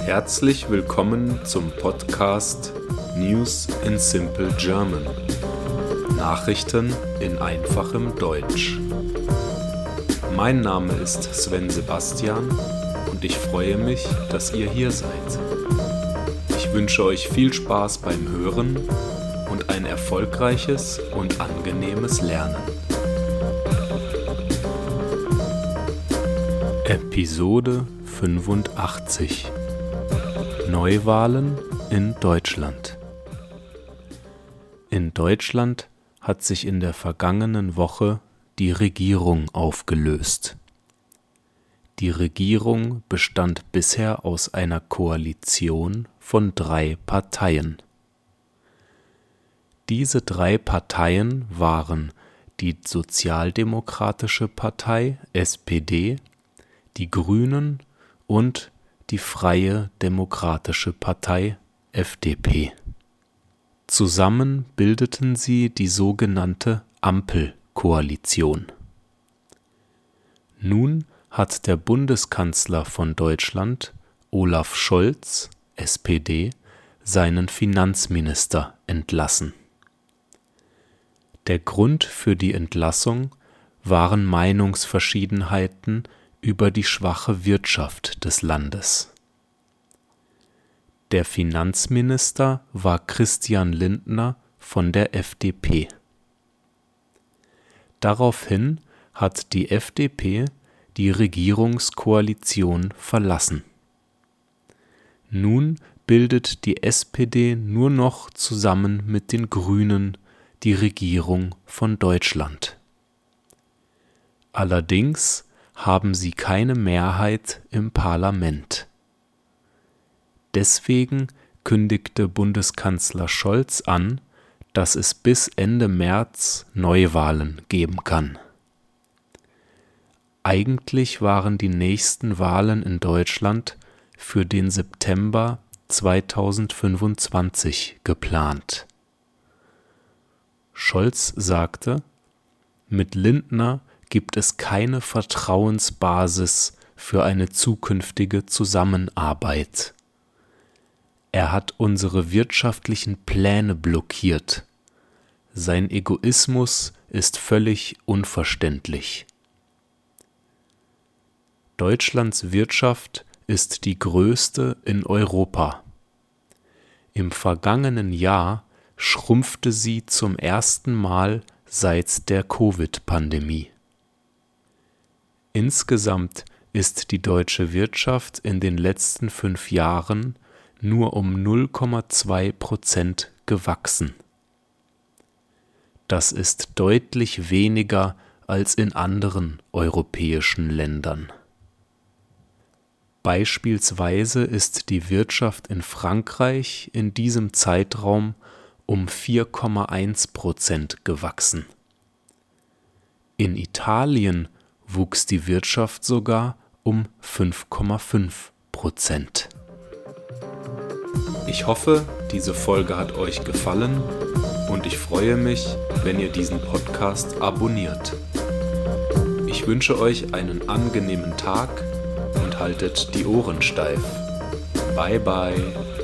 Herzlich willkommen zum Podcast News in Simple German. Nachrichten in einfachem Deutsch. Mein Name ist Sven Sebastian und ich freue mich, dass ihr hier seid. Ich wünsche euch viel Spaß beim Hören und ein erfolgreiches und angenehmes Lernen. Episode 85 Neuwahlen in Deutschland. In Deutschland hat sich in der vergangenen Woche die Regierung aufgelöst. Die Regierung bestand bisher aus einer Koalition von 3 Parteien. Diese 3 Parteien waren die Sozialdemokratische Partei SPD, die Grünen und die Freie Demokratische Partei FDP. Zusammen bildeten sie die sogenannte Ampelkoalition. Nun hat der Bundeskanzler von Deutschland, Olaf Scholz, SPD, seinen Finanzminister entlassen. Der Grund für die Entlassung waren Meinungsverschiedenheiten über die schwache Wirtschaft des Landes. Der Finanzminister war Christian Lindner von der FDP. Daraufhin hat die FDP die Regierungskoalition verlassen. Nun bildet die SPD nur noch zusammen mit den Grünen die Regierung von Deutschland. Allerdings haben sie keine Mehrheit im Parlament. Deswegen kündigte Bundeskanzler Scholz an, dass es bis Ende März Neuwahlen geben kann. Eigentlich waren die nächsten Wahlen in Deutschland für den September 2025 geplant. Scholz sagte, mit Lindner gibt es keine Vertrauensbasis für eine zukünftige Zusammenarbeit. Er hat unsere wirtschaftlichen Pläne blockiert. Sein Egoismus ist völlig unverständlich. Deutschlands Wirtschaft ist die größte in Europa. Im vergangenen Jahr schrumpfte sie zum ersten Mal seit der Covid-Pandemie. Insgesamt ist die deutsche Wirtschaft in den letzten 5 Jahren nur um 0,2% gewachsen. Das ist deutlich weniger als in anderen europäischen Ländern. Beispielsweise ist die Wirtschaft in Frankreich in diesem Zeitraum um 4,1% gewachsen. In Italien wuchs die Wirtschaft sogar um 5,5%. Ich hoffe, diese Folge hat euch gefallen und ich freue mich, wenn ihr diesen Podcast abonniert. Ich wünsche euch einen angenehmen Tag und haltet die Ohren steif. Bye bye.